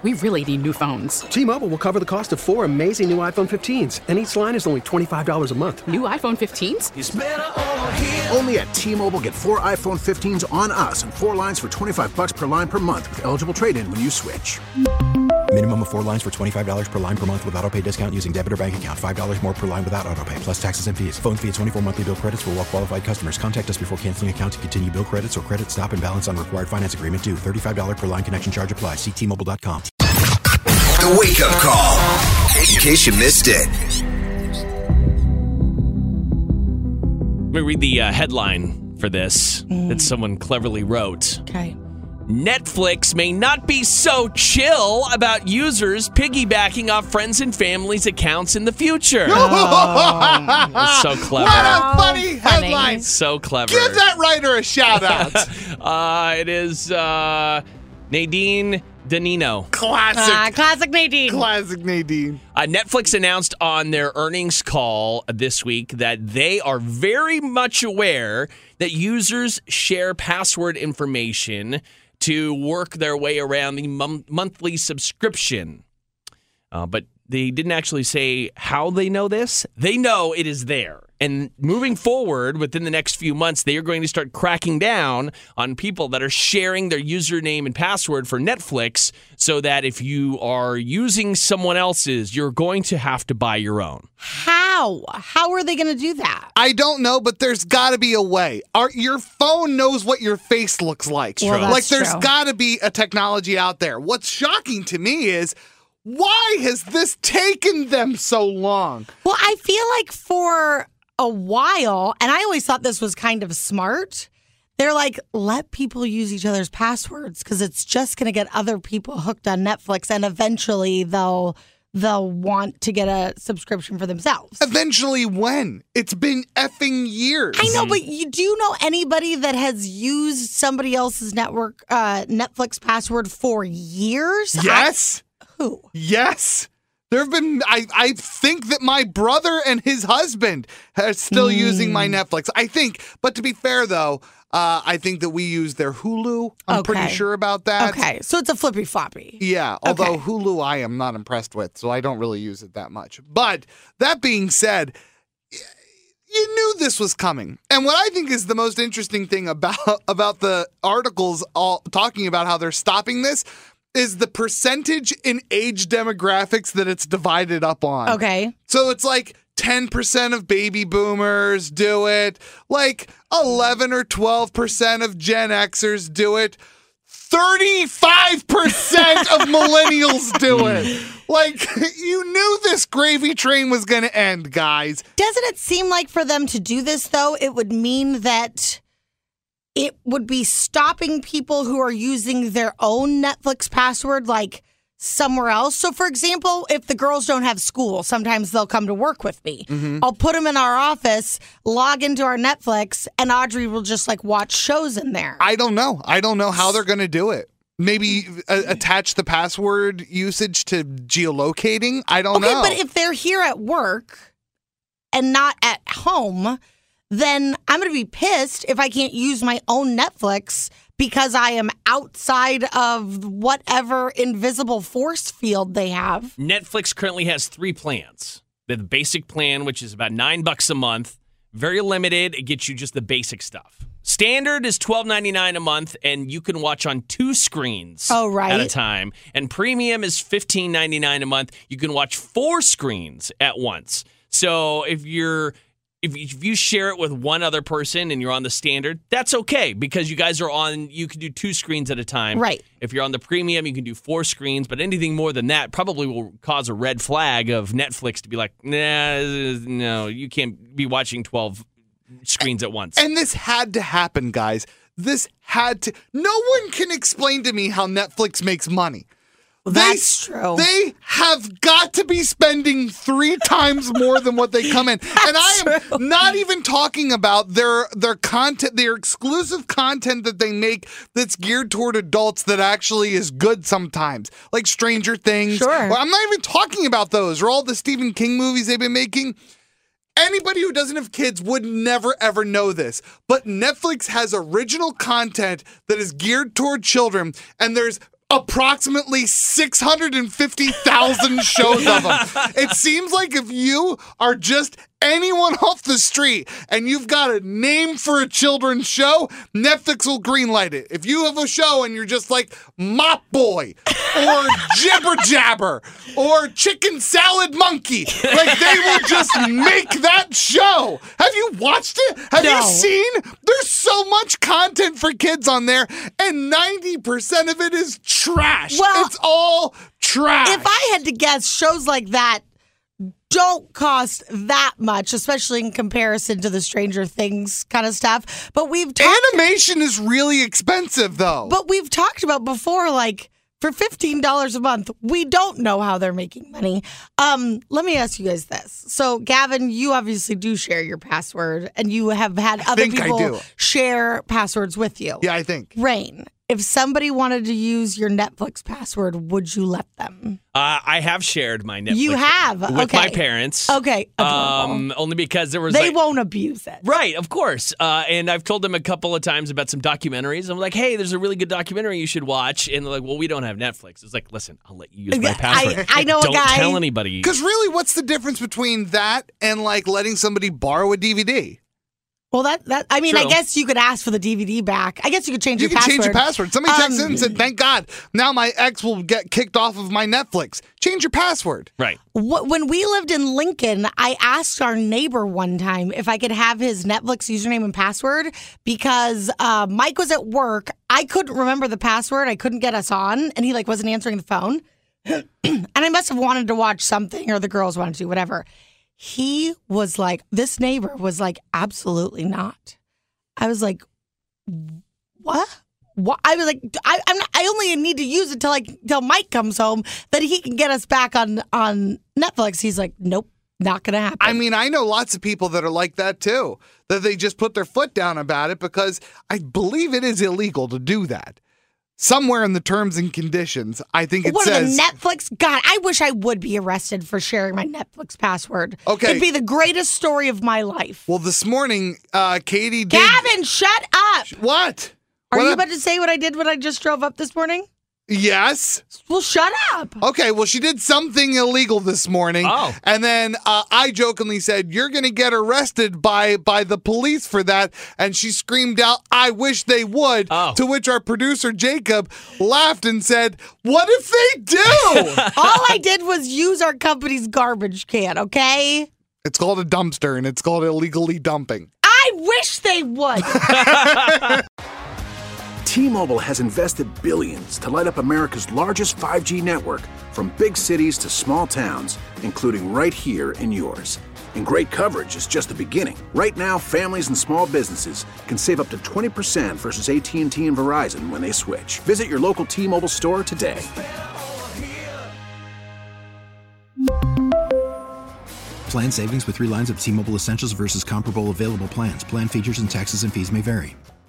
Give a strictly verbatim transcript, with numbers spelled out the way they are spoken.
we really need new phones. T-Mobile will cover the cost of four amazing new iPhone fifteens, and each line is only twenty-five dollars a month. New iPhone fifteens? It's better over here. Only at T-Mobile, get four iPhone fifteens on us and four lines for twenty-five dollars per line per month with eligible trade-in when you switch. Minimum of four lines for twenty-five dollars per line per month with autopay discount using debit or bank account. five dollars more per line without autopay, plus taxes and fees. Phone fee at twenty-four monthly bill credits for well-qualified customers. Contact us before canceling account to continue bill credits or credit stop and balance on required finance agreement due. thirty-five dollars per line connection charge applies. See T Mobile dot com. The Wake Up Call, in case you missed it. Let me read the uh, headline for this mm. that someone cleverly wrote. Okay. Netflix may not be so chill about users piggybacking off friends and family's accounts in the future. Oh. It's so clever. What a funny Funny. headline. So clever. Give that writer a shout out. uh, it is uh, Nadine Danino. Classic. Ah, classic Nadine. Classic Nadine. Uh, Netflix announced on their earnings call this week that they are very much aware that users share password information to work their way around the mon- monthly subscription. Uh, but they didn't actually say how they know this. They know it is there. And moving forward, within the next few months, they are going to start cracking down on people that are sharing their username and password for Netflix so that if you are using someone else's, you're going to have to buy your own. How? How are they going to do that? I don't know, but there's got to be a way. Our, your phone knows what your face looks like. Well, that's like, there's true. got to be a technology out there. What's shocking to me is, why has this taken them so long? Well, I feel like for a while, and I always thought this was kind of smart, they're like, let people use each other's passwords because it's just going to get other people hooked on Netflix, and eventually they'll they'll want to get a subscription for themselves. Eventually when? It's been effing years. I know, but you do you know anybody that has used somebody else's network uh, Netflix password for years? Yes. I, who? Yes. There have been, I, I think that my brother and his husband are still mm. using my Netflix. I think, but to be fair though, uh, I think that we use their Hulu. I'm okay. pretty sure about that. Okay, so it's a flippy floppy. Yeah, although okay. Hulu I am not impressed with, so I don't really use it that much. But that being said, you knew this was coming. And what I think is the most interesting thing about, about the articles all talking about how they're stopping this is the percentage in age demographics that it's divided up on. Okay. So it's like ten percent of baby boomers do it, like eleven or twelve percent of Gen Xers do it, thirty-five percent of millennials do it. Like, you knew this gravy train was going to end, guys. Doesn't it seem like for them to do this, though, it would mean that it would be stopping people who are using their own Netflix password, like somewhere else. So, for example, if the girls don't have school, sometimes they'll come to work with me. Mm-hmm. I'll put them in our office, log into our Netflix, and Audrey will just like watch shows in there. I don't know. I don't know how they're going to do it. Maybe uh, attach the password usage to geolocating. I don't okay, know. But if they're here at work and not at home, then I'm going to be pissed if I can't use my own Netflix because I am outside of whatever invisible force field they have. Netflix currently has three plans. The basic plan, which is about nine bucks a month, very limited. It gets you just the basic stuff. Standard is twelve ninety-nine a month, and you can watch on two screens oh, right. at a time. And premium is fifteen ninety-nine a month. You can watch four screens at once. So if you're If you, if you share it with one other person and you're on the standard, that's okay because you guys are on, you can do two screens at a time. Right. If you're on the premium, you can do four screens, but anything more than that probably will cause a red flag of Netflix to be like, nah, no, you can't be watching twelve screens at once. And this had to happen, guys. This had to. No one can explain to me how Netflix makes money. That's they, true. They have got to be spending three times more than what they come in. That's and I am true. not even talking about their their content, their exclusive content that they make that's geared toward adults that actually is good sometimes. Like Stranger Things. Sure. Well, I'm not even talking about those or all the Stephen King movies they've been making. Anybody who doesn't have kids would never, ever know this. But Netflix has original content that is geared toward children, and there's approximately six hundred fifty thousand shows of them. It seems like if you are just anyone off the street and you've got a name for a children's show, Netflix will greenlight it. If you have a show and you're just like Mop Boy or Jibber Jabber or Chicken Salad Monkey, like they will just make that show. Have you watched it? Have No. you seen? There's so much content for kids on there, and ninety percent of it is trash. Well, it's all trash. If I had to guess, shows like that don't cost that much, especially in comparison to the Stranger Things kind of stuff. But we've talked, Animation is really expensive, though. but we've talked about before, like for fifteen dollars a month, we don't know how they're making money. Um, let me ask you guys this. So, Gavin, you obviously do share your password, and you have had other think I people do. share passwords with you. yeah, I think. Rain, if somebody wanted to use your Netflix password, would you let them? Uh, I have shared my Netflix. You have? with Okay. my parents. Okay, adorable. Um, only because there was They like, won't abuse it. Right, of course. Uh, and I've told them a couple of times about some documentaries. I'm like, hey, there's a really good documentary you should watch. And they're like, well, we don't have Netflix. It's like, listen, I'll let you use my I- password. I know a don't guy- tell anybody. Because really, what's the difference between that and like letting somebody borrow a D V D? Well, that that I mean, I True. guess you could ask for the D V D back. I guess you could change You your can password. change your password. Somebody texted in Um, and said, thank God, now my ex will get kicked off of my Netflix. Change your password. Right. Wh- When we lived in Lincoln, I asked our neighbor one time if I could have his Netflix username and password because uh, Mike was at work. I couldn't remember the password. I couldn't get us on, and he like wasn't answering the phone. And I must have wanted to watch something, or the girls wanted to, whatever. He was like, this neighbor was like, absolutely not. I was like, what? What? I was like, I, I'm not, I only need to use it till like till Mike comes home that he can get us back on on Netflix. He's like, nope, not gonna happen. I mean, I know lots of people that are like that too, that they just put their foot down about it because I believe it is illegal to do that. Somewhere in the terms and conditions, I think it what says. are the Netflix? God, I wish I would be arrested for sharing my Netflix password. Okay. It'd be the greatest story of my life. Well, this morning, uh, Katie did. Gavin, shut up. What? Are What you up? about to say what I did when I just drove up this morning? Yes. Well, shut up. Okay, well, she did something illegal this morning. Oh. And then uh, I jokingly said, you're going to get arrested by by the police for that. And she screamed out, I wish they would. Oh. To which our producer, Jacob, laughed and said, what if they do? All I did was use our company's garbage can, okay? It's called a dumpster, and it's called illegally dumping. I wish they would. T-Mobile has invested billions to light up America's largest five G network, from big cities to small towns, including right here in yours. And great coverage is just the beginning. Right now, families and small businesses can save up to twenty percent versus A T and T and Verizon when they switch. Visit your local T-Mobile store today. Plan savings with three lines of T-Mobile Essentials versus comparable available plans. Plan features and taxes and fees may vary.